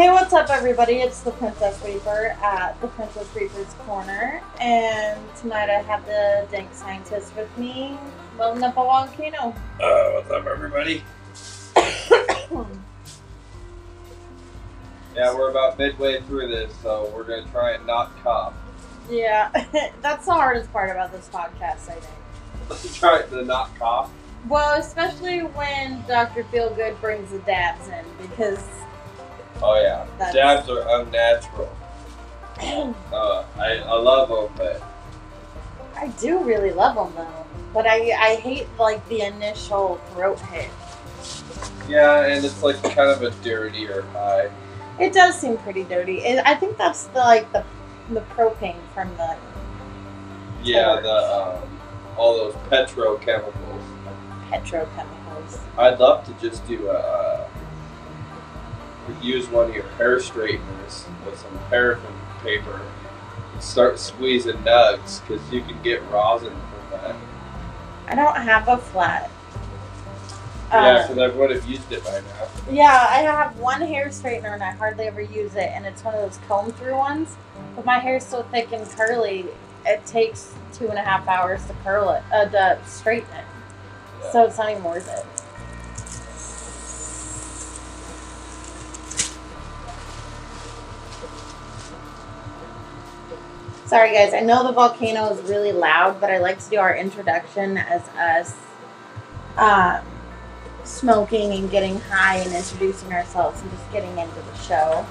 Hey, what's up, everybody? It's the Princess Reaper at the Princess Reaper's Corner, and tonight I have the dank scientist with me, loading up a volcano. What's up, everybody? Yeah, we're about midway through this, so we're gonna try and not cough. Yeah, that's the hardest part about this podcast, I think. Let's try to not cough. Well, especially when Dr. Feelgood brings the dabs in, because... Oh yeah, dabs are unnatural. I love them, but... I do really love them, though. But I hate, like, the initial throat hit. Yeah, and it's like kind of a dirtier high. It does seem pretty dirty. I think that's the propane from the... Yeah, all those petrochemicals. Petrochemicals. I'd love to just do use one of your hair straighteners with some paraffin paper and start squeezing nugs, because you can get rosin from that. I don't have a flat. Yeah, because I would have used it by now. Yeah, I have one hair straightener and I hardly ever use it, and it's one of those comb through ones. But my hair's so thick and curly, it takes 2.5 hours to curl it, to straighten it. Yeah. So it's not even worth it. Sorry guys, I know the volcano is really loud, but I like to do our introduction as us smoking and getting high and introducing ourselves and just getting into the show.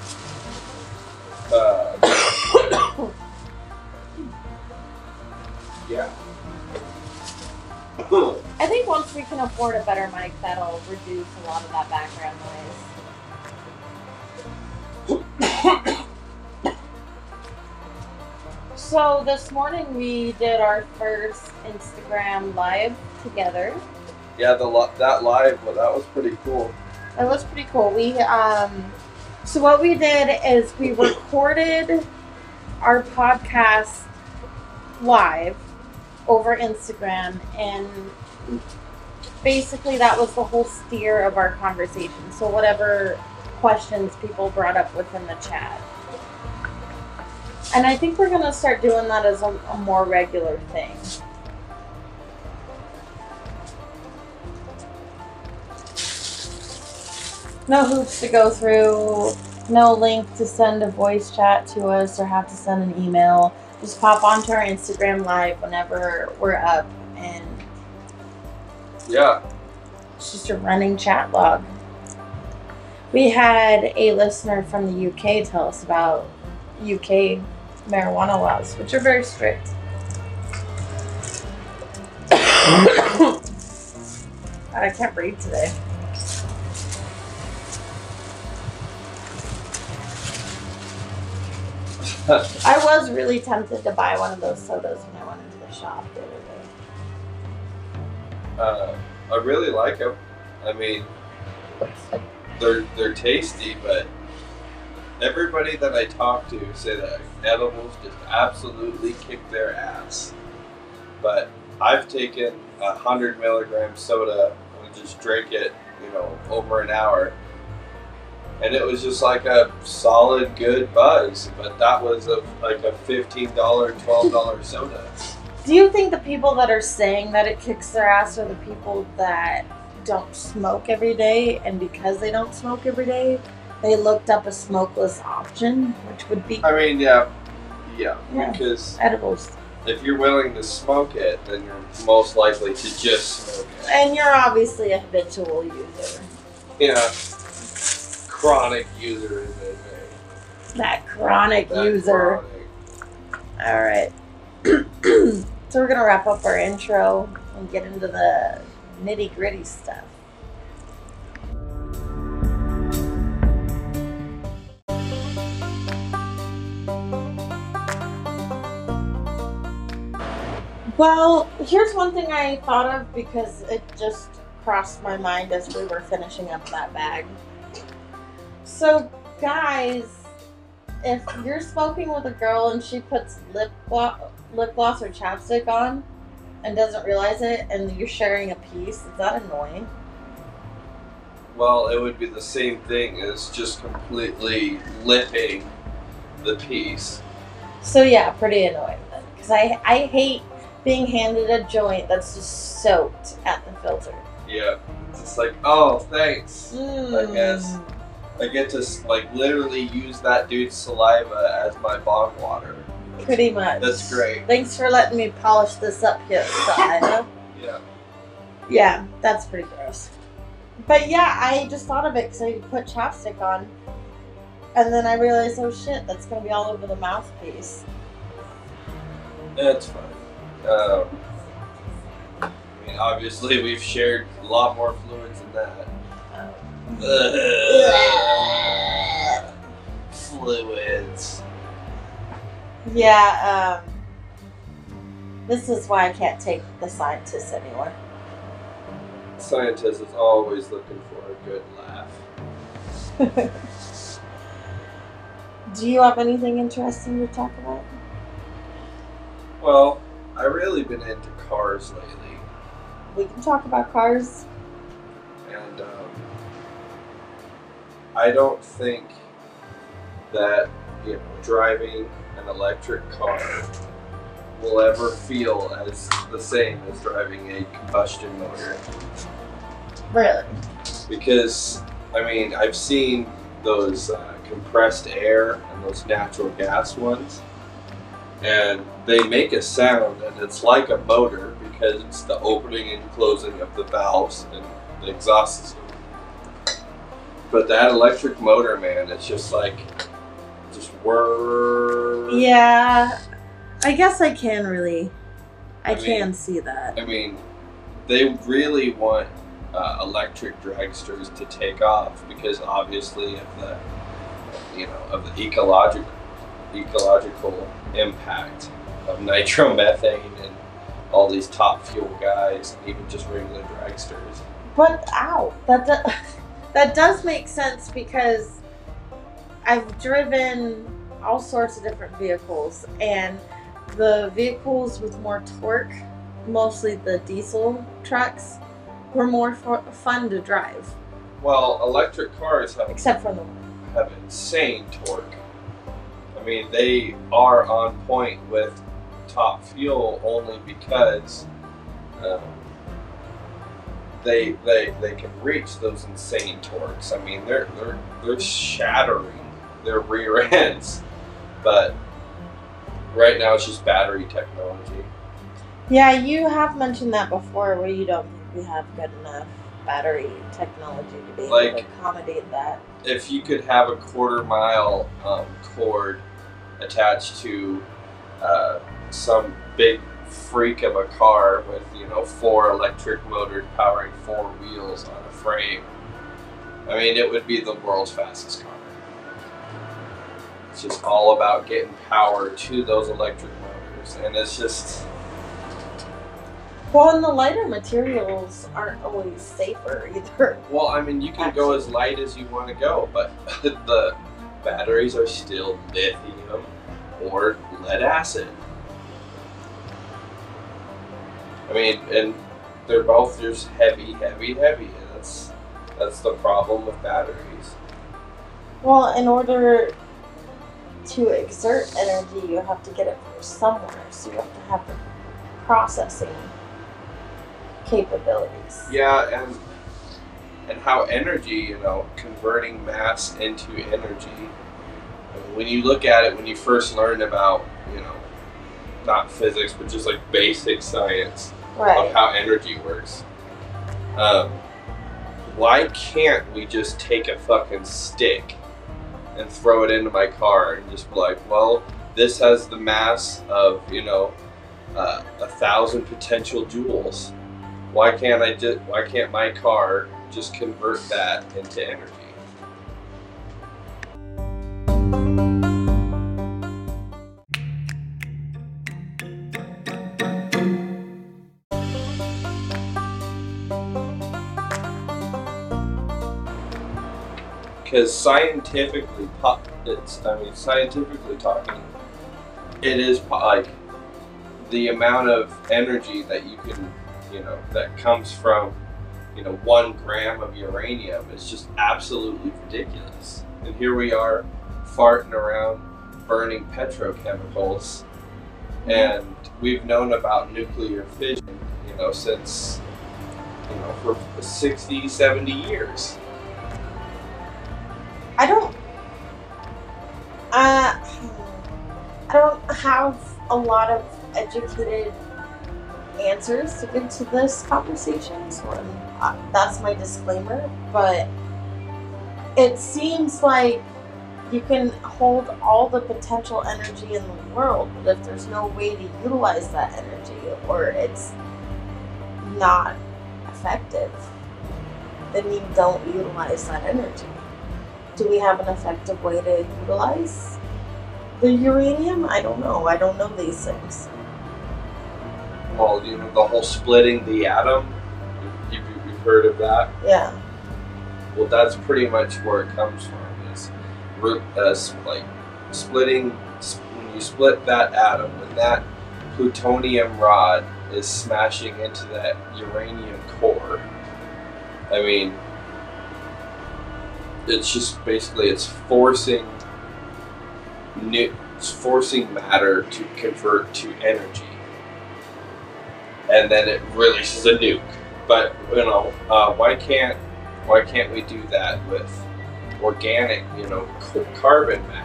Yeah. I think once we can afford a better mic, that'll reduce a lot of that background noise. So this morning we did our first Instagram live together. Yeah, that live, well, that was pretty cool. It was pretty cool. We so what we did is we recorded our podcast live over Instagram, and basically that was the whole steer of our conversation. So whatever questions people brought up within the chat. And I think we're going to start doing that as a more regular thing. No hoops to go through, no link to send a voice chat to us or have to send an email. Just pop onto our Instagram live whenever we're up, and yeah, it's just a running chat log. We had a listener from the UK tell us about UK marijuana laws, which are very strict. God, I can't breathe today. I was really tempted to buy one of those sodas when I went into the shop the other day. I really like them. I mean, they're tasty, but everybody that I talk to say that edibles just absolutely kick their ass. But I've taken 100 milligram soda and just drank it, over an hour. And it was just like a solid, good buzz. But that was like a $15, $12 soda. Do you think the people that are saying that it kicks their ass are the people that don't smoke every day, and because they don't smoke every day, they looked up a smokeless option, which would be... I mean, yeah, because edibles. If you're willing to smoke it, then you're most likely to just smoke it. And you're obviously a habitual user. Yeah. Chronic user is it? That chronic user. Alright. So we're going to wrap up our intro and get into the nitty-gritty stuff. Well, here's one thing I thought of because it just crossed my mind as we were finishing up that bag. So, guys, if you're smoking with a girl and she puts lip gloss or chapstick on and doesn't realize it, and you're sharing a piece, is that annoying? Well, it would be the same thing as just completely lipping the piece. So yeah, pretty annoying then. Because I hate being handed a joint that's just soaked at the filter. Yeah. It's just like, oh, thanks. Mm. I guess I get to like literally use that dude's saliva as my bong water. Pretty much. That's great. Thanks for letting me polish this up here, saliva. Yeah. Yeah, that's pretty gross. But yeah, I just thought of it because I put chapstick on. And then I realized, oh shit, that's going to be all over the mouthpiece. That's fine. I mean, obviously, we've shared a lot more fluids than that. Fluids. Yeah, this is why I can't take the scientists anymore. Scientist is always looking for a good laugh. Do you have anything interesting to talk about? Well, I've really been into cars lately. We can talk about cars. And I don't think that, you know, driving an electric car will ever feel as the same as driving a combustion motor. Really? Because, I mean, I've seen those compressed air and those natural gas ones, and they make a sound, and it's like a motor because it's the opening and closing of the valves and the exhaust system. But that electric motor, man, it's just like, just whir. Yeah, I guess I can really, I mean, can see that. I mean, they really want electric dragsters to take off because obviously of the, you know, of the ecological impact of nitromethane and all these top fuel guys, and even just regular dragsters. But ow, that does make sense because I've driven all sorts of different vehicles, and the vehicles with more torque, mostly the diesel trucks, were more fun to drive. Well, electric cars Except for the have insane torque. I mean, they are on point with top fuel only because they can reach those insane torques. I mean, they're shattering their rear ends, but right now it's just battery technology. Yeah, you have mentioned that before, where you don't think we have good enough battery technology to be able to accommodate that. If you could have a quarter-mile cord attached to some big freak of a car with, you know, 4 electric motors powering 4 wheels on a frame, I mean, it would be the world's fastest car. It's just all about getting power to those electric motors, and it's just... Well, and the lighter materials aren't always safer either. Well, I mean, you can go as light as you want to go, but the batteries are still lithium or lead acid. I mean, and they're both just heavy, and that's the problem with batteries. Well, in order to exert energy, you have to get it from somewhere, so you have to have the processing capabilities. Yeah, and how energy, you know, converting mass into energy. I mean, when you look at it, when you first learn about, you know, not physics, but just like basic science of how energy works. Why can't we just take a fucking stick and throw it into my car and just be like, well, this has the mass of, you know, 1,000 potential joules. Why can't my car just convert that into energy? Because scientifically talking, it is like the amount of energy that you can, you know, that comes from 1 gram of uranium is just absolutely ridiculous. And here we are farting around burning petrochemicals, and we've known about nuclear fission, since, for 60, 70 years. I don't have a lot of educated answers to give to this conversation, so that's my disclaimer, but it seems like you can hold all the potential energy in the world, but if there's no way to utilize that energy, or it's not effective, then you don't utilize that energy. Do we have an effective way to utilize the uranium? I don't know. I don't know these things. Well, the whole splitting the atom, you've heard of that? Yeah. Well, that's pretty much where it comes from. Is like splitting. When you split that atom, when that plutonium rod is smashing into that uranium core, I mean, it's just basically it's forcing matter to convert to energy, and then it releases a nuke. But why can't we do that with organic, carbon matter?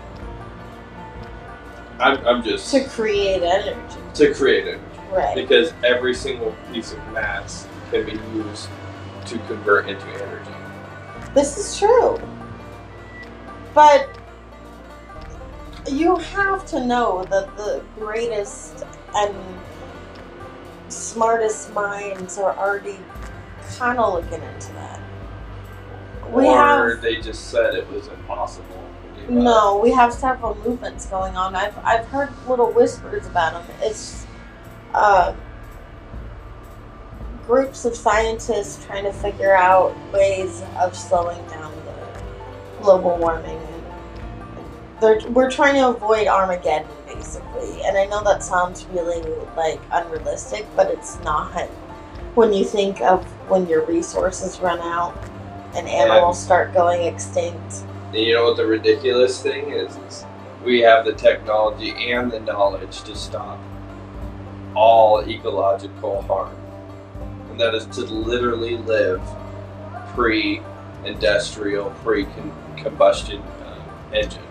I'm just to create energy. To create energy, right? Because every single piece of mass can be used to convert into energy. This is true, but you have to know that the greatest and smartest minds are already kind of looking into that. They just said it was impossible. No, we have several movements going on. I've heard little whispers about them. It's groups of scientists trying to figure out ways of slowing down the global warming. We're trying to avoid Armageddon, basically. And I know that sounds really unrealistic, but it's not. When you think of when your resources run out and animals start going extinct. And you know what the ridiculous thing is we have the technology and the knowledge to stop all ecological harm. And that is to literally live pre-industrial, pre-combustion engine.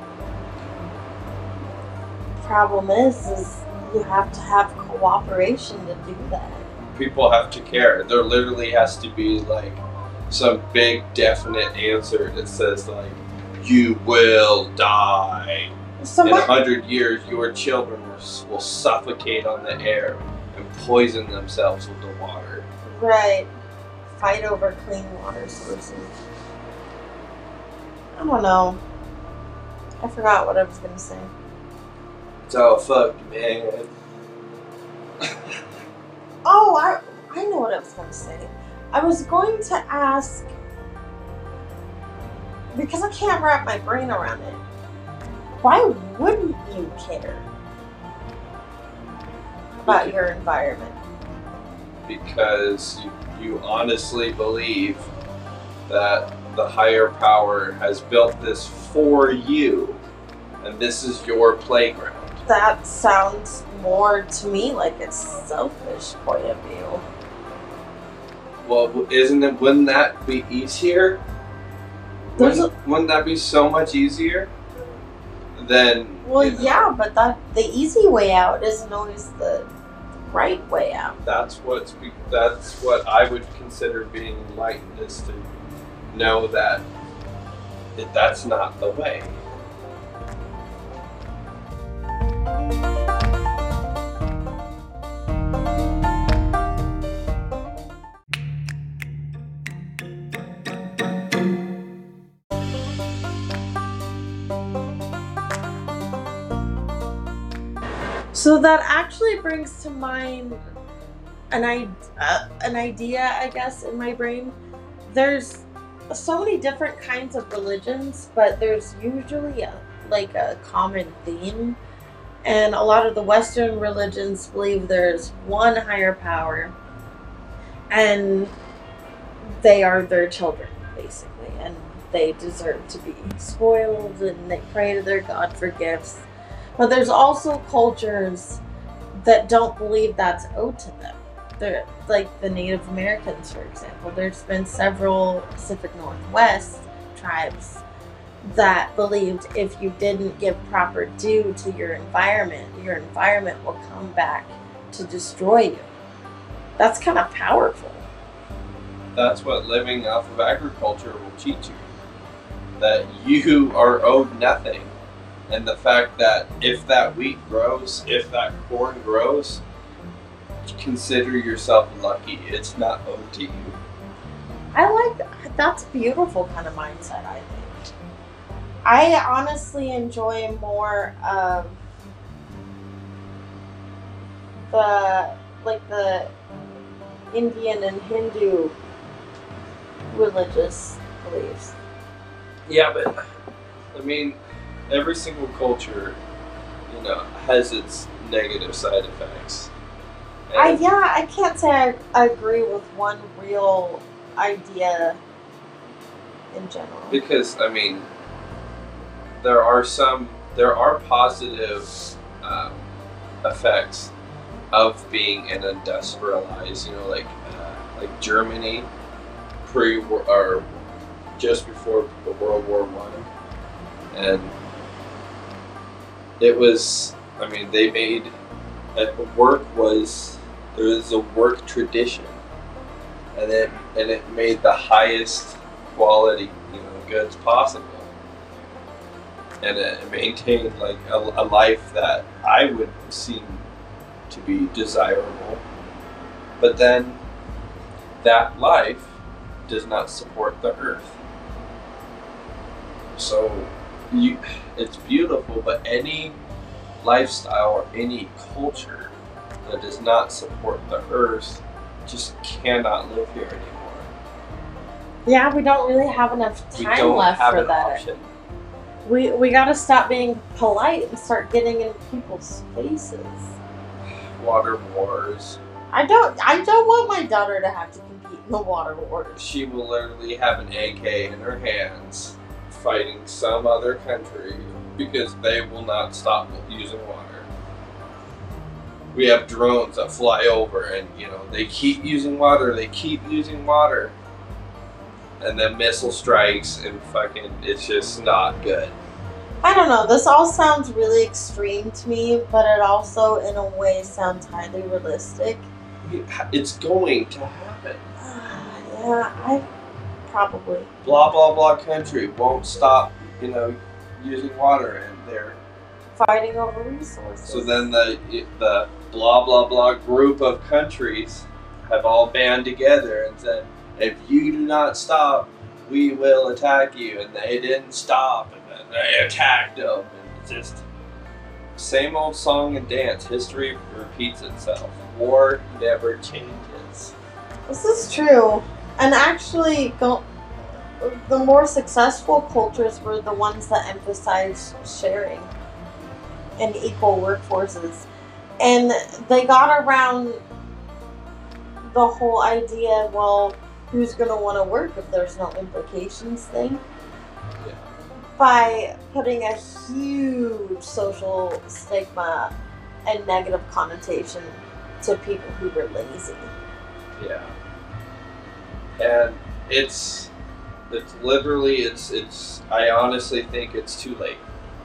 Problem is you have to have cooperation to do that. People have to care. There literally has to be some big definite answer that says you will die. In 100 years, your children will suffocate on the air and poison themselves with the water. Right. Fight over clean water sources. I don't know. I forgot what I was going to say. It's all fucked, man. Oh, I know what I was going to say. I was going to ask, because I can't wrap my brain around it, why wouldn't you care about your environment? Because you honestly believe that the higher power has built this for you, and this is your playground. That sounds more to me like a selfish point of view. Well, wouldn't that be easier? Wouldn't that be so much easier than... Well, yeah, but the easy way out isn't always the right way out. That's what I would consider being enlightened, is to know that that's not the way. So that actually brings to mind an idea, I guess, in my brain. There's so many different kinds of religions, but there's usually a common theme. And a lot of the Western religions believe there's one higher power. And they are their children, basically, and they deserve to be spoiled, and they pray to their God for gifts. But there's also cultures that don't believe that's owed to them. They're like the Native Americans, for example. There's been several Pacific Northwest tribes that believed if you didn't give proper due to your environment will come back to destroy you. That's kind of powerful. That's what living off of agriculture will teach you. That you are owed nothing. And the fact that if that wheat grows, if that corn grows, consider yourself lucky. It's not owed to you. That's a beautiful kind of mindset, I think. I honestly enjoy more of the Indian and Hindu religious beliefs. Yeah, but I mean, every single culture, has its negative side effects. I can't say I agree with one real idea in general. Because I mean, there are positive effects of being an industrialized, like Germany pre-war or just before the World War I, and it was. I mean, they made there was a work tradition, and it made the highest quality goods possible, and it maintained like a life that I would seem to be desirable, but then that life does not support the earth. So it's beautiful, but any lifestyle or any culture that does not support the earth just cannot live here anymore. Yeah, we don't really have enough time left for that. Option. We gotta stop being polite and start getting in people's faces. Water wars. I don't want my daughter to have to compete in the water wars. She will literally have an AK in her hands fighting some other country because they will not stop using water. We have drones that fly over and, they keep using water, and then missile strikes and it's just not good. I don't know, this all sounds really extreme to me, but it also, in a way, sounds highly realistic. It's going to happen. Yeah, I probably. Blah, blah, blah country won't stop, using water, and they're fighting over resources. So then the blah, blah, blah group of countries have all band together and said, if you do not stop, we will attack you. And they didn't stop, and then they attacked them. And it's just same old song and dance. History repeats itself. War never changes. This is true. And actually, the more successful cultures were the ones that emphasized sharing and equal workforces. And they got around the whole idea, well, who's going to want to work if there's no implications thing? Yeah. By putting a huge social stigma and negative connotation to people who were lazy. Yeah. And it's literally, I honestly think it's too late.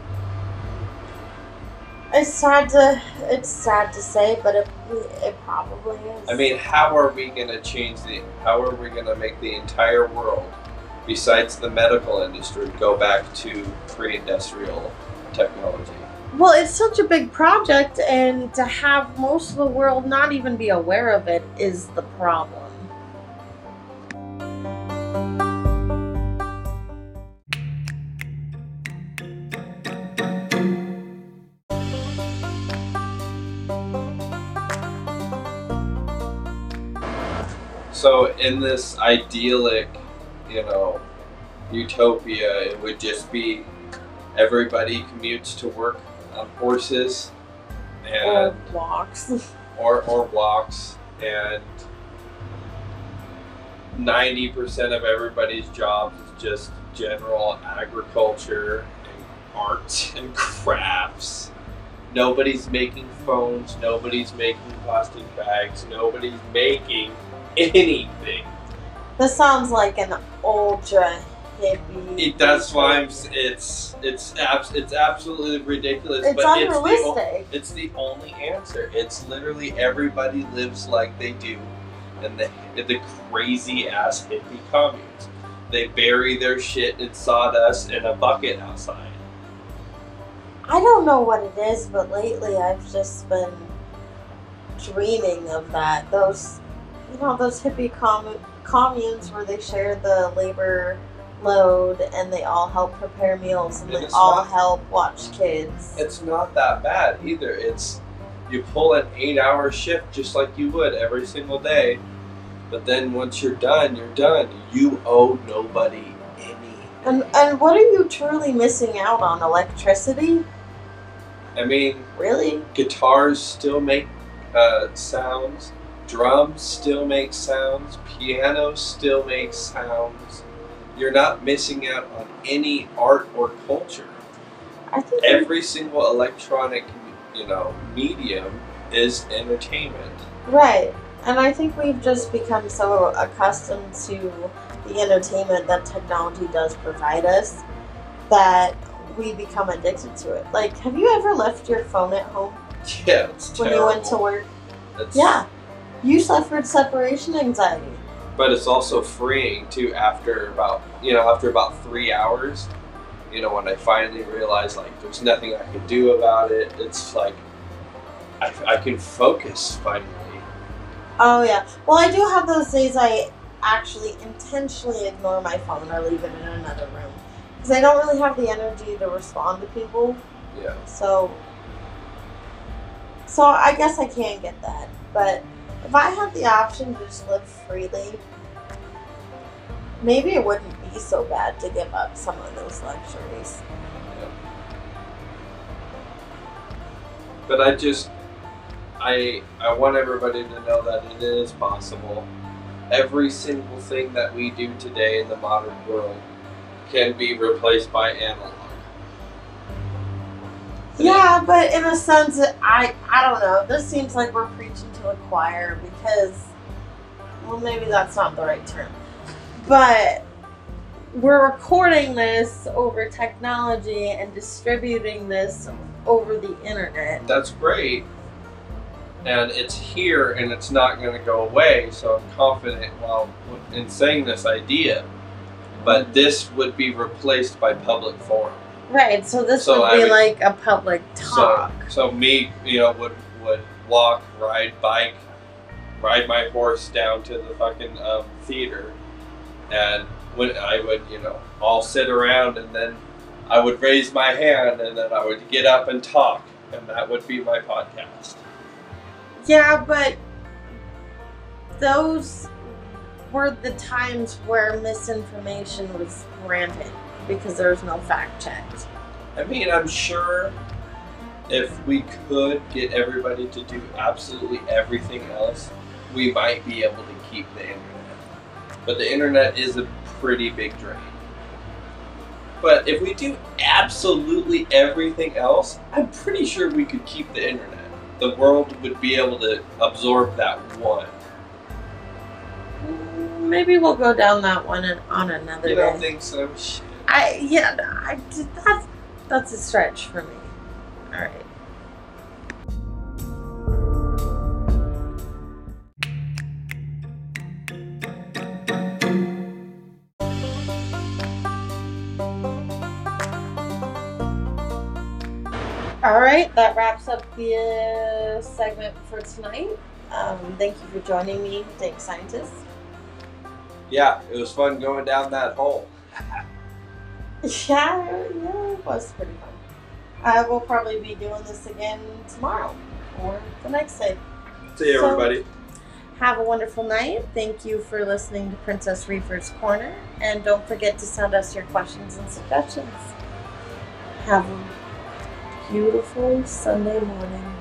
It's sad to say, but it probably is. I mean, how are we going to make the entire world, besides the medical industry, go back to pre-industrial technology? Well, it's such a big project, and to have most of the world not even be aware of it is the problem. So in this idyllic, utopia, it would just be everybody commutes to work on horses and walks. or walks, and 90% of everybody's jobs is just general agriculture and art and crafts. Nobody's making phones, nobody's making plastic bags, nobody's making anything. This sounds like an ultra hippie. That's why it's absolutely ridiculous. It's but unrealistic. It's the only answer. It's literally everybody lives like they do, and the crazy ass hippie communes. They bury their shit in sawdust in a bucket outside. I don't know what it is, but lately I've just been dreaming of that. Those hippie communes where they share the labor load and they all help prepare meals and they all help watch kids. It's not that bad either. It's you pull an 8-hour shift just like you would every single day, but then once you're done, you're done. You owe nobody any. And what are you truly missing out on? Electricity? I mean, really? Guitars still make sounds. Drums still make sounds. Piano still makes sounds. You're not missing out on any art or culture. I think every single electronic, medium is entertainment. Right. And I think we've just become so accustomed to the entertainment that technology does provide us that we become addicted to it. Like, have you ever left your phone at home? Yeah, it's terrible. When you went to work? Yeah. You suffered separation anxiety. But it's also freeing too after about 3 hours. When I finally realized like there's nothing I can do about it, it's like I can focus finally. Oh yeah. Well, I do have those days I actually intentionally ignore my phone or leave it in another room because I don't really have the energy to respond to people. Yeah. So I guess I can get that, but if I had the option to just live freely, maybe it wouldn't be so bad to give up some of those luxuries. Yeah. But I want everybody to know that it is possible. Every single thing that we do today in the modern world can be replaced by analog. Yeah, but in a sense, I don't know. This seems like we're preaching to a choir because, well, maybe that's not the right term. But we're recording this over technology and distributing this over the internet. That's great. And it's here and it's not going to go away, so I'm confident in saying this idea. But this would be replaced by public forum. Right, so this would be like a public talk. So me, would walk, ride bike, ride my horse down to the fucking theater, and when I would, all sit around, and then I would raise my hand, and then I would get up and talk, and that would be my podcast. Yeah, but those were the times where misinformation was rampant because there was no fact checks. I mean, I'm sure if we could get everybody to do absolutely everything else, we might be able to keep the internet. But the internet is a pretty big drain. But if we do absolutely everything else, I'm pretty sure we could keep the internet. The world would be able to absorb that one. Maybe we'll go down that one on another day. You don't think so? Shit. That's a stretch for me. All right. All right, that wraps up the segment for tonight. Thank you for joining me, Dank Scientist. Yeah, it was fun going down that hole. Yeah, it was pretty fun. I will probably be doing this again tomorrow or the next day. See you, everybody. Have a wonderful night. Thank you for listening to Princess Reefer's Corner. And don't forget to send us your questions and suggestions. Have a beautiful Sunday morning.